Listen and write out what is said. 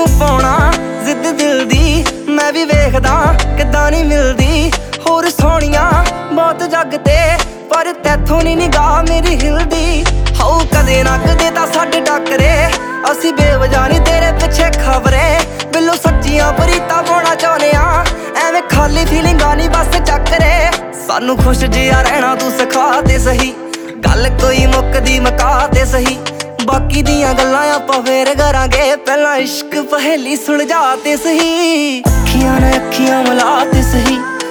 ਤੈਨੂੰ ਪਾਉਣਾ ਜ਼ਿੱਦ ਦਿਲ ਦੀ, ਮੈਂ ਵੀ ਵੇਖਦਾ ਕਿੱਦਾਂ ਨਹੀਂ ਮਿਲਦੀ ਹੋਰ ਸੋਹਣੀਆਂ ਬਹੁਤ ਜੱਗ ਤੇ, ਪਰ ਤੈਥੋਂ ਨੀ ਨਿਗਾਹ ਮੇਰੀ ਹਿਲਦੀ। ਹਾਉ ਕਦੇ ਨਾ ਕਦੇ ਤਾਂ ਸਾਡੇ ਟੱਕਰੇ, ਅਸੀਂ ਬੇਵਜ੍ਹਾ ਨੀ ਤੇਰੇ ਪਿੱਛੇ ਖਬਰੇ, ਬਿੱਲੋ ਸੱਚੀਆਂ ਬਰੀਤਾਂ ਪਾਉਣਾ ਚਾਹੁੰਦੇ ਆ, ਐਵੇਂ ਖਾਲੀ ਫੀਲਿੰਗਾਂ ਨੀ ਬਸ ਚੱਕਰੇ। ਸਾਨੂੰ ਖੁਸ਼ ਜਿਹਾ ਰਹਿਣਾ ਤੂੰ ਸਿਖਾ ਤੇ ਸਹੀ, ਗੱਲ ਕੋਈ ਮੁੱਕਦੀ ਮੁਕਾ ਤੇ ਸਹੀ, ਬਾਕੀ ਦੀਆਂ ਗੱਲਾਂ ਆਪਾਂ ਫੇਰ ਕਰਾਂਗੇ, ਪਹਿਲਾਂ ਇਸ਼ਕ ਪਹੇਲੀ ਸੁਲਝਾ ਤੇ ਸਹੀ। ਅੱਖੀਆਂ ਨਾਲ ਅੱਖੀਆਂ ਮਿਲਾ ਤੇ ਸਹੀ,